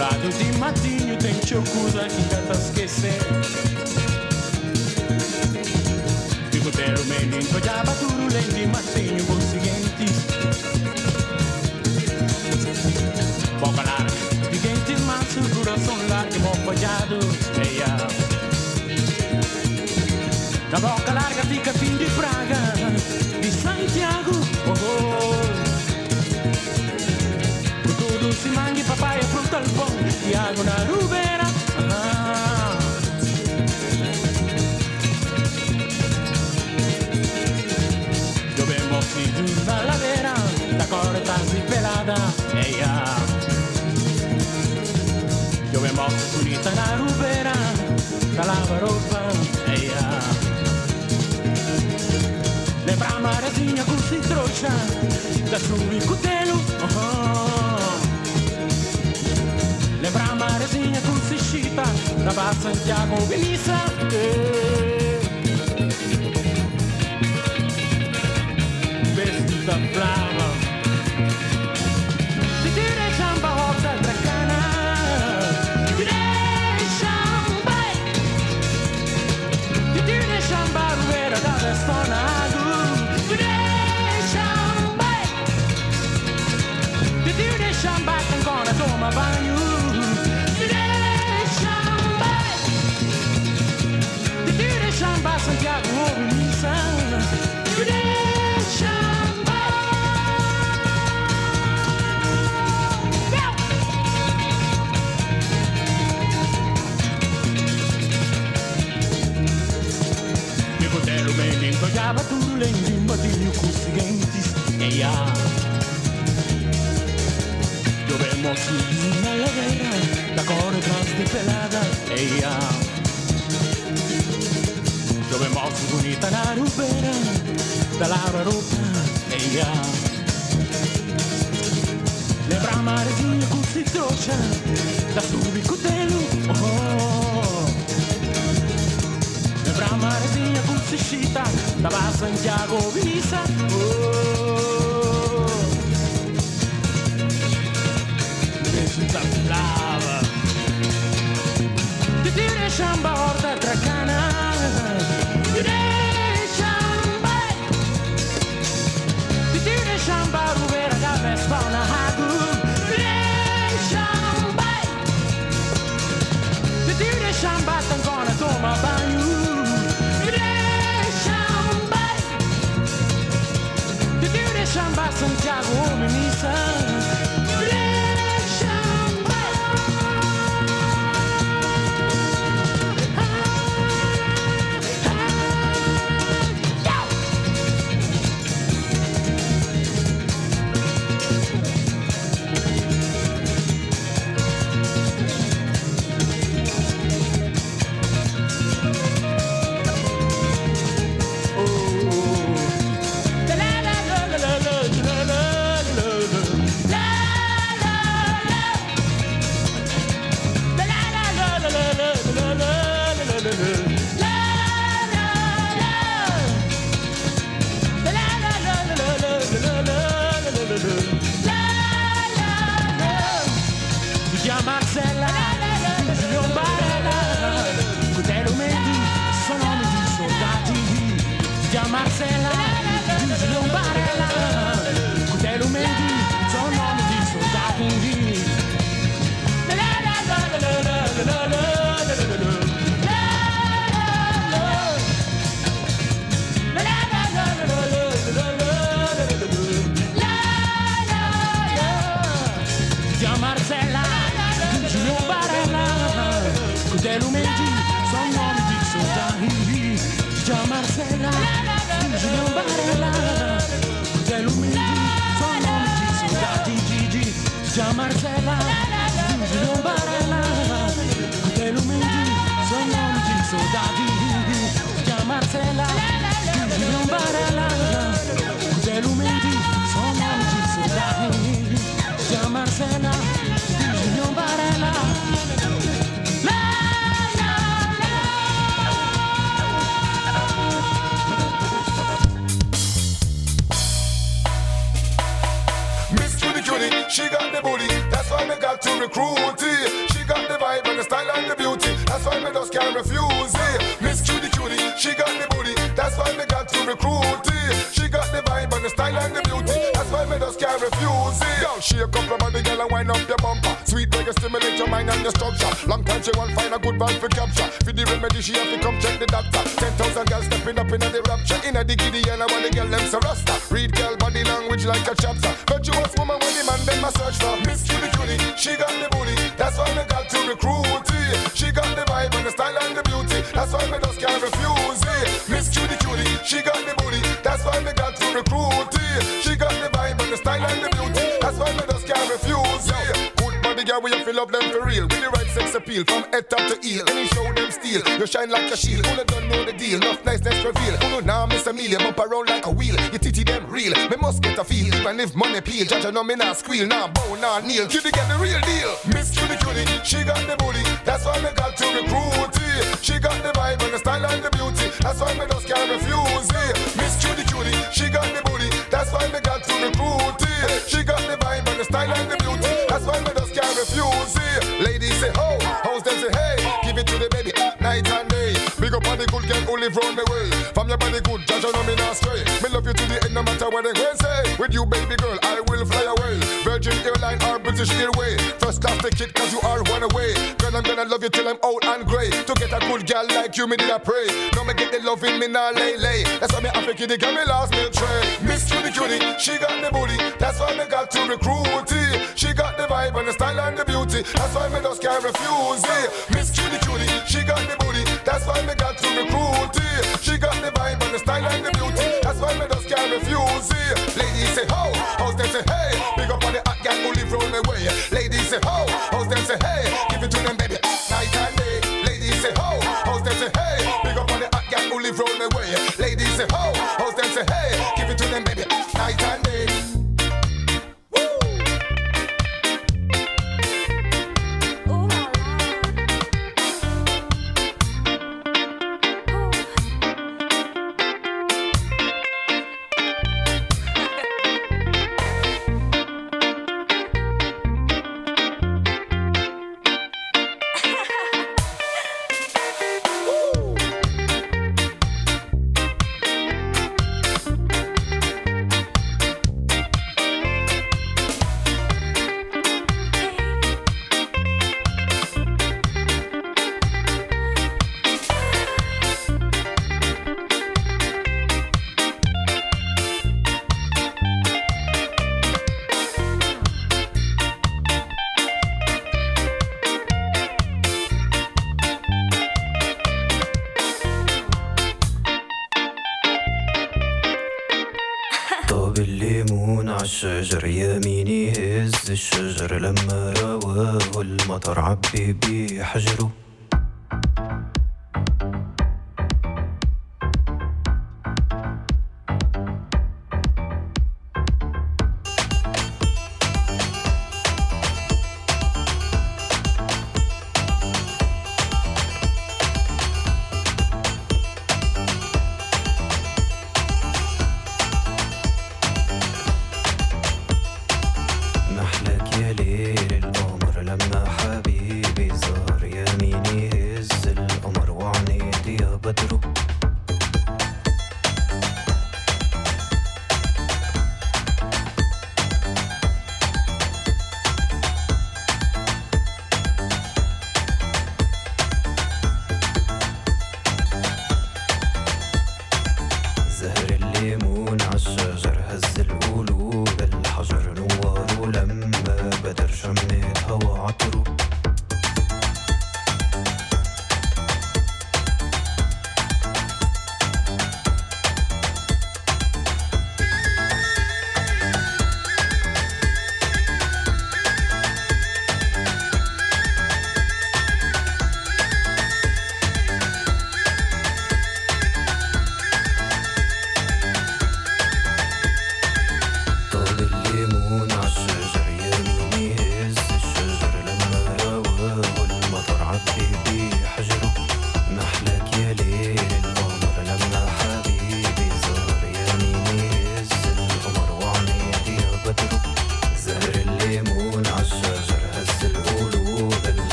Colado de matinho, tem teu coisa que ainda tá esquecendo. Fico pelo menino, olhava tudo além de matinho, conscientes. Boca larga, gigantes, mas o coração largo, mó fallado, na boca larga fica fim de Praga, de Santiago, Por tudo se mangue, papaya, fruta al pão, e água na rubeira. Llovemos filhos na ladeira, da corta e pelada, Llovemos bonita na rubeira, da lava roupa, Lembra a marezinha com se trouxa da sua e cutelo, Lembra a marezinha com se chita da Barra Santiago Benissa, Vestida brava Ti tira chamba horta dracana Ti tira chamba ruera da vestonado Chamba che ancora toma bagno Ti chamba Santiago Benissa Chamba Mi fratello me incogliava tutto l'endimba di conseguentes Llovemos na ladeira, da cor trans de pelada, Llovemos bonita na rubeira, da lava roupa, Lembra a marezinha com se trouxa, da sua e cutelo, Lembra a marezinha com se chita, da Barra Santiago Benissa, Vestida brava Ti tira chamba horta dracana Ti tira chamba ruvera da Vespana Hagu Ti tira chamba tancona toma banho Ti tira chamba Santiago Benissa Marcella, Giulio Barella, Cutelo Mendy, sono nomi di soldati. Zia Marcella, Giulio Barella, Cutelo Mendy, sono nomi di soldati. Zia Marcella, Giulio Barella, Cutelo Mendy, sono nomi di soldati. Zia Marcella, Giulio Barella, Cutelo Mendy, sono nomi di soldati. Zia Marcella, Giulio Barella, Cutelo Mendy, sono nomi di soldati. Zia Marcella, Giulio Barella. She got the booty, that's why me got got to recruit it. She got the vibe and the style and the beauty. That's why me just can't refuse it. Miss Cutie Cutie, she got the booty. That's why me got to recruit it. She got the vibe and the style and the beauty. That's why me just can't refuse it. Yo, she a couple of the girl and wind up your bumper. Sweet reggae stimulate your mind and your structure. Long time she won't find a good vibe for capture. For the remedy she have to come check the doctor. 10,000 girls stepping up in the rapture. In the giddy and I want the girl them so rasta. Read girl body language like a chapter. Virtuous woman when the man them a search for. Miss Cutie Cutie, she got the booty. That's why me got to recruit it. She got the vibe and the style and the beauty. That's why me just can't refuse it. Miss Cutie Cutie, she got the booty. That's why me got to recruit it. She got the vibe and the style and the beauty. That's why me just can't refuse it. Good body girl, we fill up them for real. With the right sex appeal, from head top to heel. Any show them steal, you shine like a shield. Who don't know the deal, enough niceness reveal. Who now Miss Amelia, bump around like a wheel. You titty them real, me must get a feel. Even if money peel, judge know me not squeal. Nah bow, nah kneel, Cutie get the real deal. Miss Cutie Cutie, she got the booty. That's why me got to recruit it. She got the vibe and the style and the beauty. That's why me just can't refuse it. Miss Cutie Cutie, she got the booty. That's why me got to recruit it. She got the vibe and the style and the beauty. That's why me just can't refuse it. Ladies say ho, hoes them say hey. Give it to the baby, night and day. Big up on the good girl who live round the way. From your body good, judge know me not stray. Me love you to the end no matter what they can say. With you baby girl, I will fly away. Virgin Airline or British Airway. First class ticket cause you are one away. Girl I'm gonna love you till I'm old and grey. To get a good girl like you me did I pray. Now me get the love in me nah lay. That's why me have to kid get me last meal tray. Miss Cutie Cutie, she got the booty. That's why me got to recruit it. She got the vibe and the style and the beauty. That's why me just can't refuse it. Miss Cutie Cutie, she got the booty. That's why me got to recruit it. She got the vibe and the style and the beauty. That's why me just can't refuse it. Ladies say ho, hoes them say hey. Big up on the hot girl who live round my way. Ladies say ho, hoes them say hey. Give it to them baby, night and day. Ladies say ho, hoes them say hey. Big up on the hot girl who live round my way. Ladies say ho, hoes them say hey. Give it to them baby, night and day. الشجر يميني هز الشجر لما رواه المطر عبي بيه حجره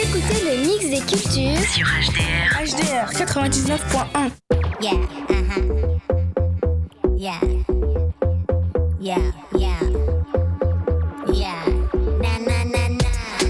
écoutez le mix des cultures sur HDR. HDR 99.1. Yeah, yeah, yeah, yeah, yeah. Na na na na.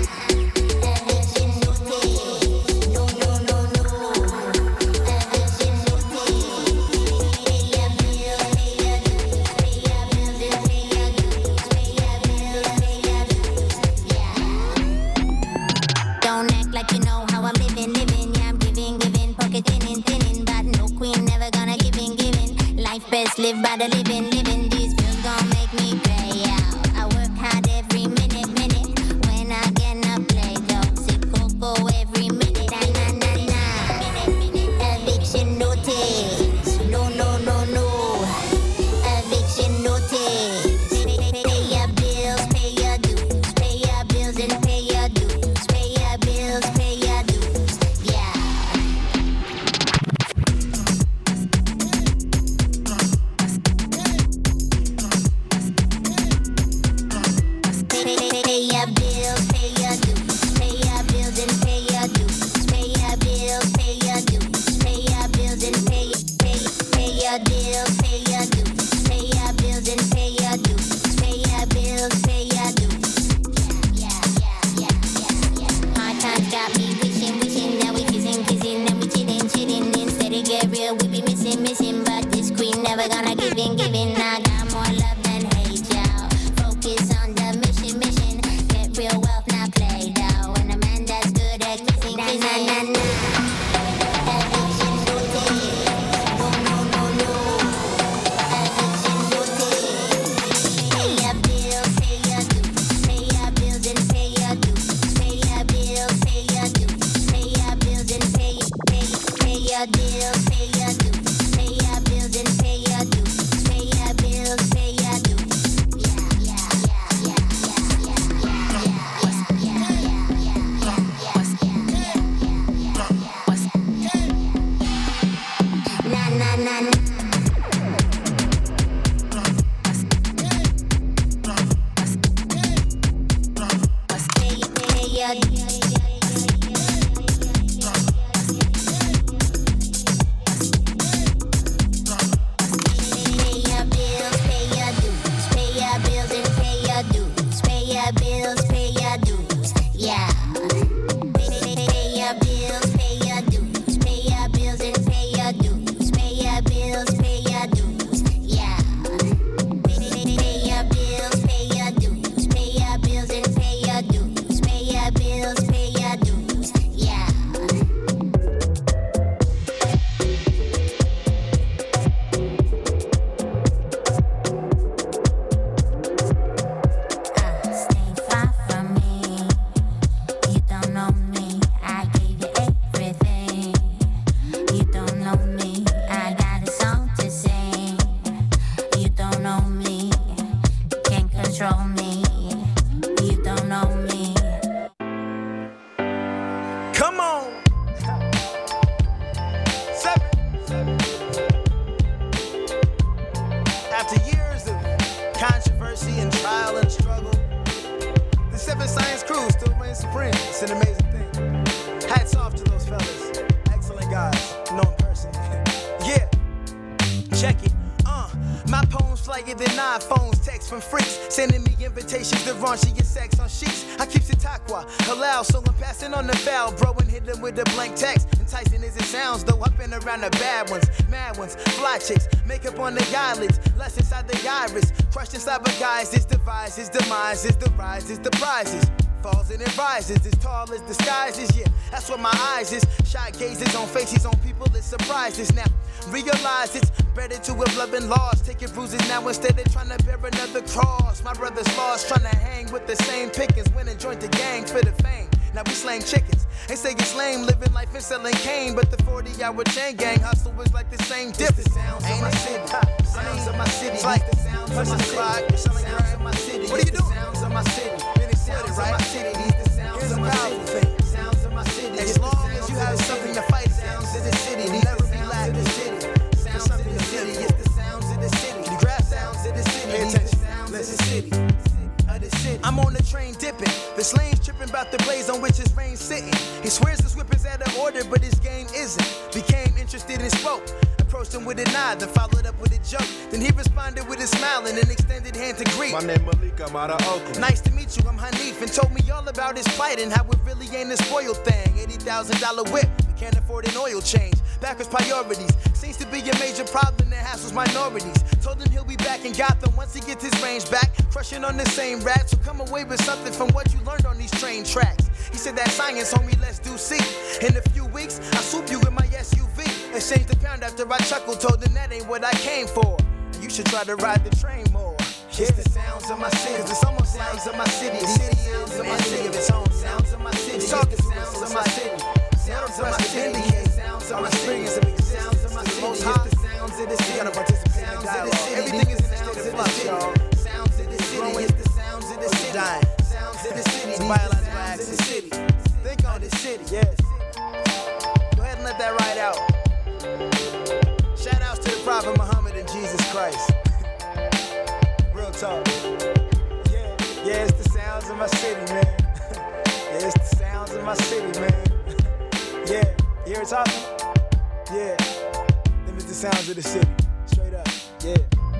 Don't act like you know how I'm living. Yeah, I'm giving, pocket thinning, but no queen never gonna giving. Life best lived by the living. These bills gon' make me pay out. I work hard every minute. When I get enough play, don't sip cocoa every minute. Na. Eviction notice. No. Eviction notice. Pay your bills, pay your dues. Pay your bills and pay your dues. Pay your bills, pay your dues. Yeah. Pay your bills, pay your dues. Pay your bills and pay your dues. Pay your bills, pay your dues. Pay your bills and pay your bills, pay your dues. Pay your bills and pay your dues. Pay your bills, pay your dues. Yeah. Hard times got me wishing. Now we kissing, and we chilling. Instead of get real, we be missing. But this queen never gonna give in. I got more love than hate, y'all. Focus on the mission. Get real wealth, not play dough. And a man that's good at missing. Na. Eviction notice. No. Eviction notice. Pay your bills, pay your dues. Pay your bills and pay your dues. Pay your bills, pay your dues. Pay your bills and pay your bills, pay your dues. Pay your bills and pay your dues. Pay your bills, pay your dues. Yeah. Na. Pay your bills, pay your dues. Pay your bills and pay your dues. Pay your bills, pay your dues. Yeah. Pay your bills, pay your dues. Pay your bills and pay your dues. Pay your bills, pay your dues. Yeah. Pay your bills, pay your dues. Pay your bills and pay your dues. Pay your bills, pay your dues. Yeah. Stay far from me. You don't know me. I gave you everything. You don't know me. I got a song to sing. You don't know me. Can't control me. You don't know me. Come on. 7. After years of controversy and trial and struggle, the 7 Science crew still reigns supreme. It's an amazing thing. Hats off to those fellas. Excellent guys. Know them personally. Yeah. Check it. My poems flyer than iPhones, text from freaks, sending me invitations to raunchier sex on sheets. I keeps it taqwa, halal, so I'm passing on the foul, bro, and hit them with a blank text. Enticing as it sounds, though I've been around the bad ones, mad ones, fly chicks, makeup on the eyelids, less inside the iris, crushed inside the guys, it's device, it's demise, it's the rise, it's the prizes. Falls and it rises, as tall as the skies is, yeah, that's what my eyes is. Shy gazes on faces, on people, it surprises. Now, realize it's better to have love and lost. Taking bruises now instead of trying to bear another cross. My brother's lost, trying to hang with the same pickings. When and joined the gang for the fame. Now we slang chickens. They say it's lame, living life and selling cane. But the 40-hour chain gang hustle was like the same dip. The sounds of my city, sounds of my city. It's like the sounds of my city, sounds of my city. What are you doing? Sounds of my city. Sounds of my city, these the sounds of my city. Sounds of my city. As long as you have something to fight, sounds of the city. Never be lacking. Sounds of the city. It's the sounds of the city. The grass sounds of the city. Pay attention. Sounds of the city. I'm on the train dipping. The slaves tripping about the blaze. days on which his reign's sitting. He swears his whip is out of order, but his game isn't. Became interested and spoke. Approached him with a nod, then followed up with a joke. Then he responded with a smile and an extended hand to greet. My name Malik, I'm out of Oakland. Nice to meet you, I'm Hanif, and told me all about his plight and how it really ain't a spoiled thing. $80,000 whip, but can't afford an oil change. Backwards priorities, seems to be a major problem that hassles minorities. Told him he'll be back in Gotham once he gets his range back. Crushing on the same rats, so come away with something from what you learned on these train tracks. He said that science, homie, let's do see. In a few weeks, I'll swoop you in my SUV. Exchange the pound after I chuckled, told him that ain't what I came for. And you should try to ride the train more. It's the sounds of my city, cause it's almost sounds of my city. The city sounds of my city, of its own sounds of my city. It's all the sounds of my city. Sounds of my city, sounds of my city. Sounds of my city, it's the sounds of the city. Gotta participate in the dialogue. Everything is in a state of flux, y'all. Sounds of the city, it's the sounds of the city. Sounds of the city, it's biological acts of the city. Think on the city, yes. Go ahead and let that ride out. Shout outs to the Prophet Muhammad and Jesus Christ. Real talk. Yeah, it's the sounds of my city, man. Yeah, it's the sounds of my city, man. Yeah, you hear it talking? Yeah, them is the sounds of the city. Straight up, yeah.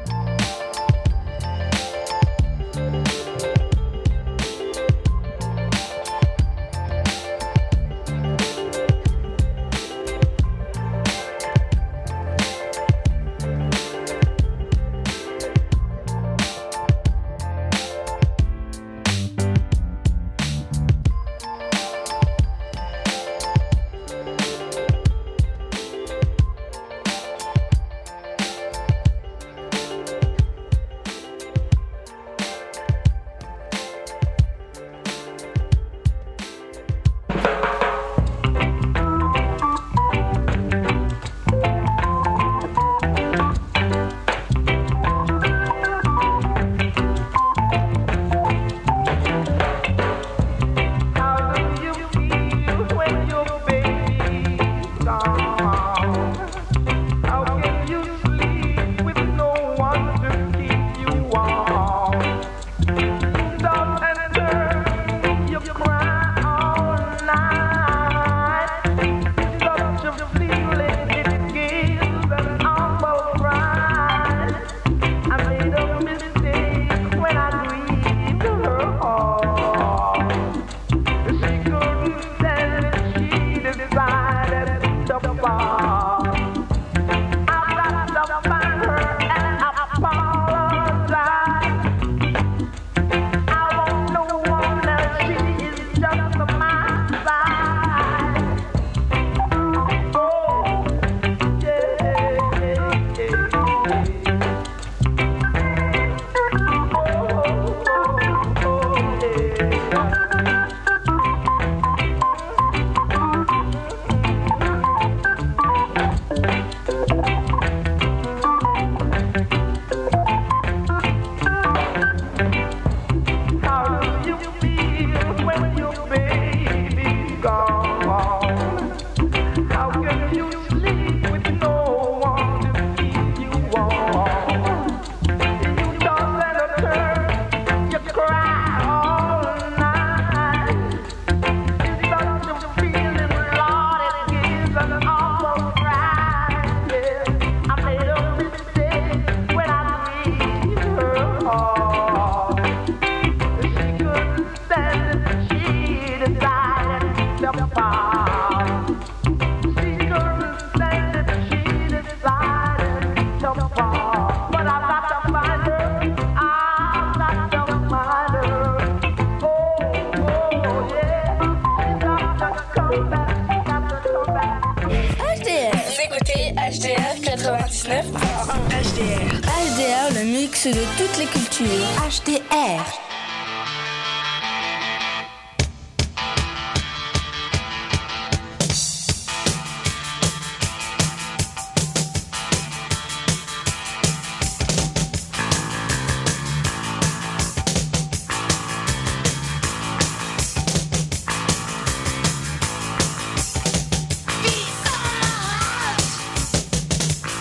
HDR, le mix de toutes les cultures. HDR.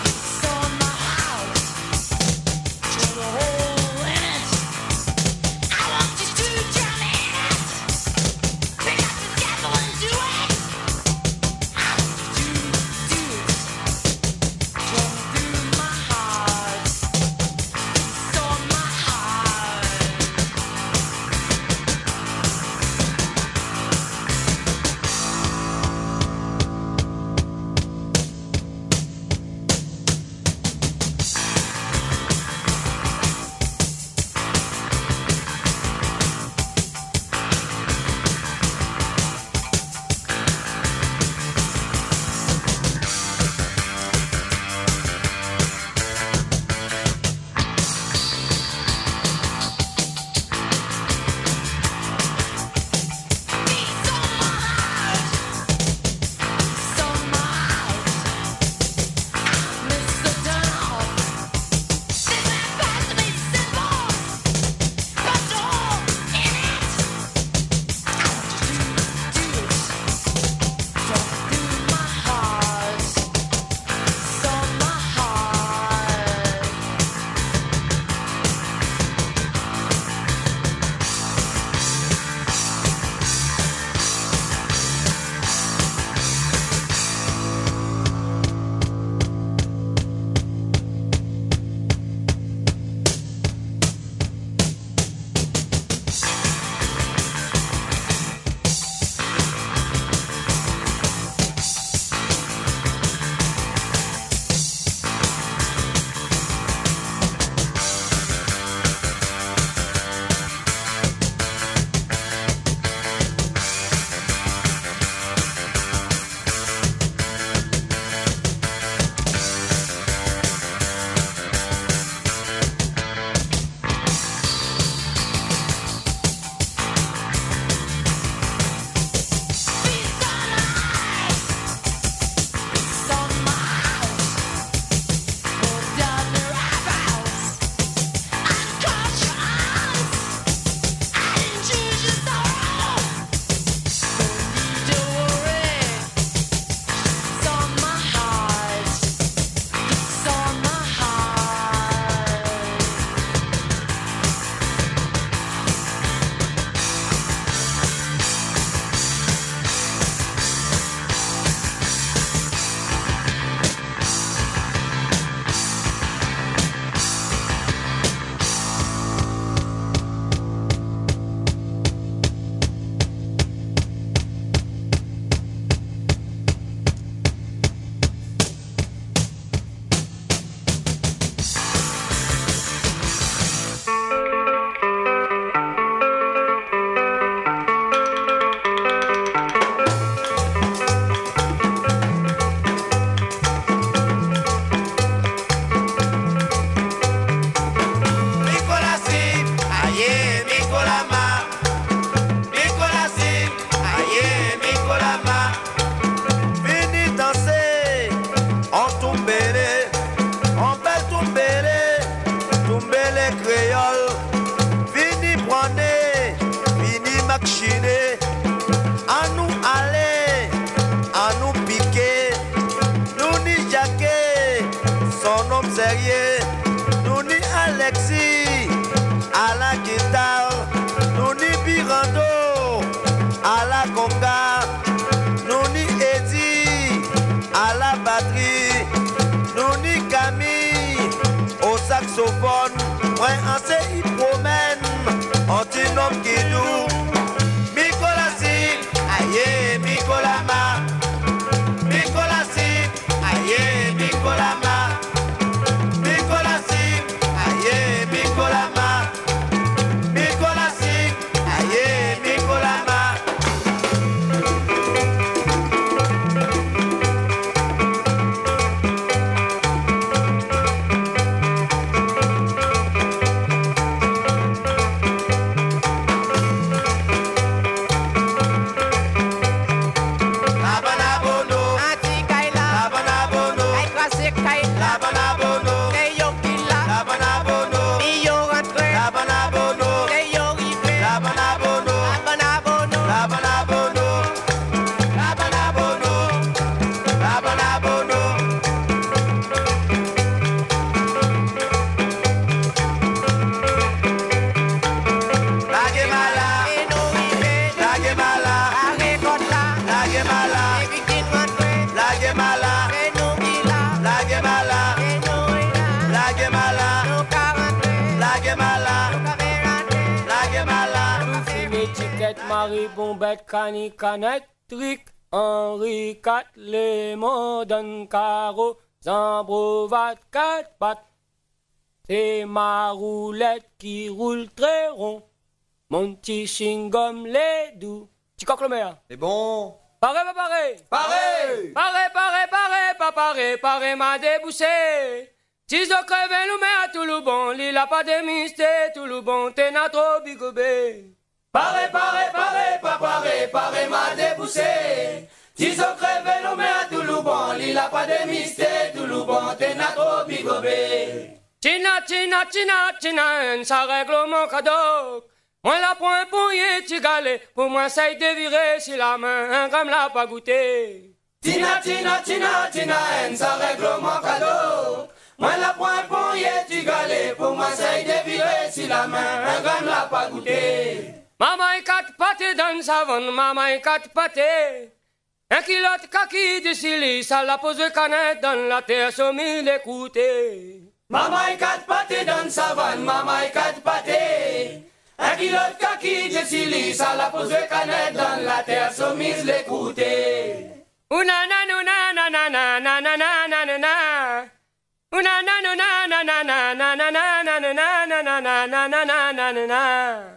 I conga, nous ni Eddie à la batterie, nous ni Camille au saxophone. Moi en série promène, antinome qui nous. Nicolas Si, aïe, Nicolas Ma. Nicolas Si, aïe, Nicolas Ma. Nicolas Si, aïe, Nicolas Ma. Nicolas Si, aïe, Nicolas Ma. Marie, Bombette, Cani, Canette, Trick, Henri, 4, Lémon, Don, Caro, Zambrovat, 4 pattes. C'est ma roulette qui roule très rond. Mon petit chewing-gum, les doux. Tu coques le meilleur. C'est bon. Paré, pas paré. Paré. Paré, paré, paré, pas paré. Paré m'a débouché. Tiso crevé, nous met à tout le bon. L'île a pas de mystère, tout le bon. T'es n'a trop bigobé. Paré, paré, paré, pas paré, paré m'a déboussé. Tiso crevé, nous met à tout le bon. L'île a pas de mystère, tout le bon. T'es n'a trop bigobé. China, China, China, China, ça règle mon cadeau. Moi la point pour y tigalé, pour moi ça y dévirer si la main, un gramme l'a pas goûté. Tina, Tina, Tina, Tina, ça règle mon cadeau. Moi la point pour y tigalé, pour moi ça y dévirer si la main, un gramme l'a pas goûté. Maman est 4 pâtés dans le savon, maman est 4 pâtés. 1 kilo de kaki de silice, ça la pose canette dans la terre, sur 1000 écoutés. Maman est 4 pâtés dans le savon, maman est 4 pâtés. 1 kilo de kaki de silice, ça la pose canette dans la terre, sur 1000 écoutés. Ounana, ounana, nanana, nanana, nanana. Ounana, ounana, nanana, nanana, nanana, nanana, nanana.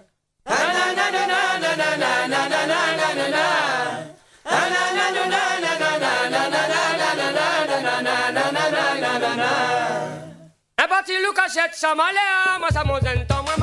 Un parti Lucas jette sa malère, moi ça m'en temps, moi